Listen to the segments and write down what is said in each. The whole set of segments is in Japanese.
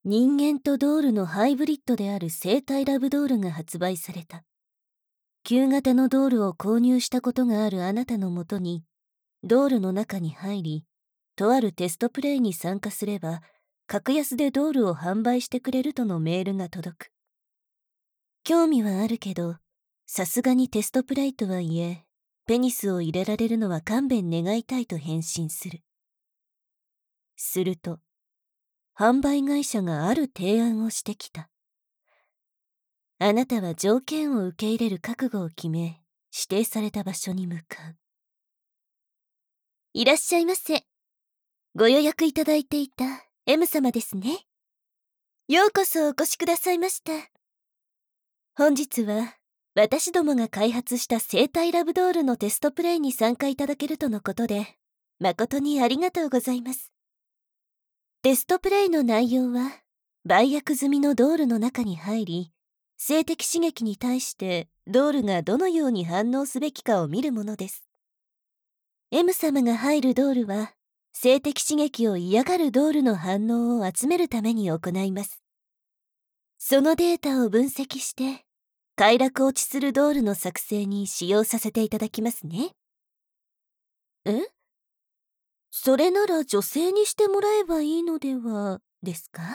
人間とドールのハイブリッドである生体ラブドールが発売された。旧型のドールを購入したことがあるあなたのもとに、ドールの中に入り、とあるテストプレイに参加すれば、格安でドールを販売してくれるとのメールが届く。興味はあるけど、さすがにテストプレイとはいえ、ペニスを入れられるのは勘弁願いたいと返信する。すると、販売会社がある提案をしてきた。あなたは条件を受け入れる覚悟を決め、指定された場所に向かう。いらっしゃいませ。ご予約いただいていた M 様ですね。ようこそお越しくださいました。本日は、私どもが開発した生体ラブドールのテストプレイに参加いただけるとのことで、誠にありがとうございます。テストプレイの内容は、売約済みのドールの中に入り、性的刺激に対してドールがどのように反応すべきかを見るものです。M 様が入るドールは、性的刺激を嫌がるドールの反応を集めるために行います。そのデータを分析して、快楽落ちするドールの作成に使用させていただきますね。え？それなら女性にしてもらえばいいのではですか？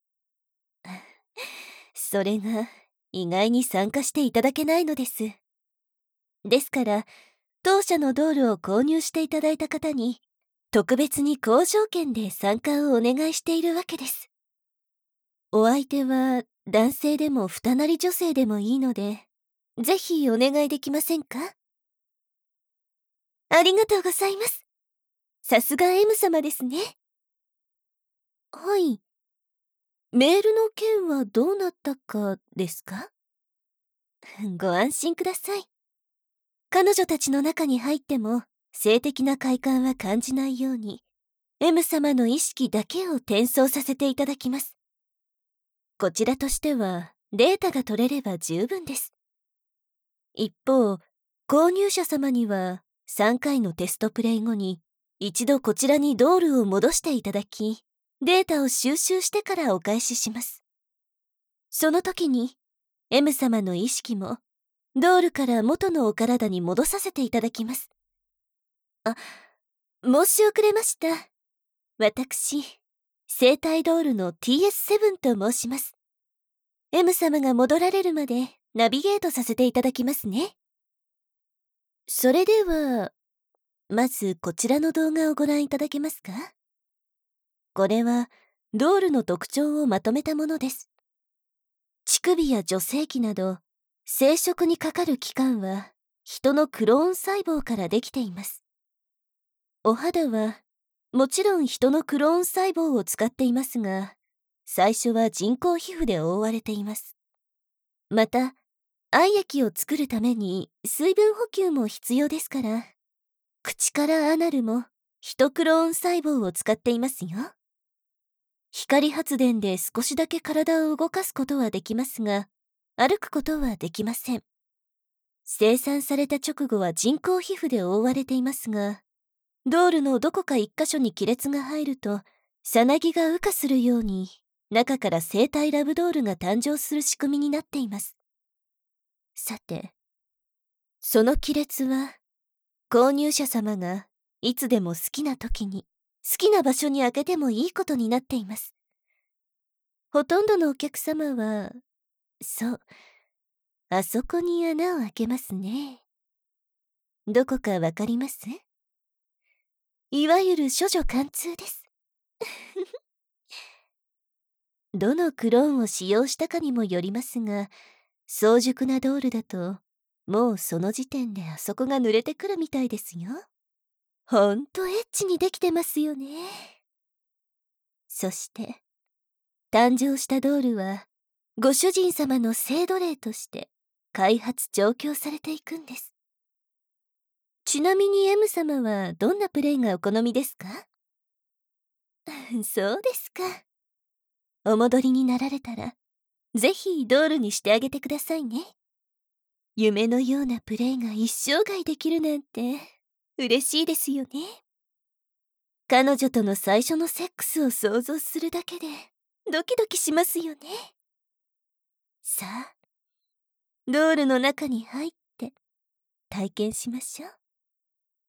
それが意外に参加していただけないのです。ですから、当社のドールを購入していただいた方に、特別に好条件で参加をお願いしているわけです。お相手は男性でも二なり女性でもいいので、ぜひお願いできませんか？ありがとうございます。さすが M 様ですね。はい。メールの件はどうなったかですか？ご安心ください。彼女たちの中に入っても性的な快感は感じないように、M 様の意識だけを転送させていただきます。こちらとしてはデータが取れれば十分です。一方、購入者様には3回のテストプレイ後に一度こちらにドールを戻していただき、データを収集してからお返しします。その時に M 様の意識もドールから元のお体に戻させていただきます。あ、申し遅れました。私、生体ドールの TS7 と申します。M 様が戻られるまでナビゲートさせていただきますね。それでは、まずこちらの動画をご覧いただけますか？これは、ドールの特徴をまとめたものです。乳首や女性器など、生殖にかかる器官は、人のクローン細胞からできています。お肌は、もちろん人のクローン細胞を使っていますが、最初は人工皮膚で覆われています。また、愛液を作るために水分補給も必要ですから、口からアナルも人クローン細胞を使っていますよ。光発電で少しだけ体を動かすことはできますが、歩くことはできません。生産された直後は人工皮膚で覆われていますが、ドールのどこか一箇所に亀裂が入ると、さなぎが羽化するように、中から生体ラブドールが誕生する仕組みになっています。さて、その亀裂は、購入者様がいつでも好きな時に、好きな場所に開けてもいいことになっています。ほとんどのお客様は、そう、あそこに穴を開けますね。どこかわかります？いわゆる処女貫通です。どのクローンを使用したかにもよりますが、早熟なドールだと、もうその時点であそこが濡れてくるみたいですよ。ほんとエッチにできてますよね。そして、誕生したドールは、ご主人様の性奴隷として開発調教されていくんです。ちなみに M 様はどんなプレイがお好みですか？そうですか。お戻りになられたら、ぜひドールにしてあげてくださいね。夢のようなプレイが一生涯できるなんて、嬉しいですよね。彼女との最初のセックスを想像するだけで、 ドキドキしますよね。さあ、ドールの中に入って体験しましょう。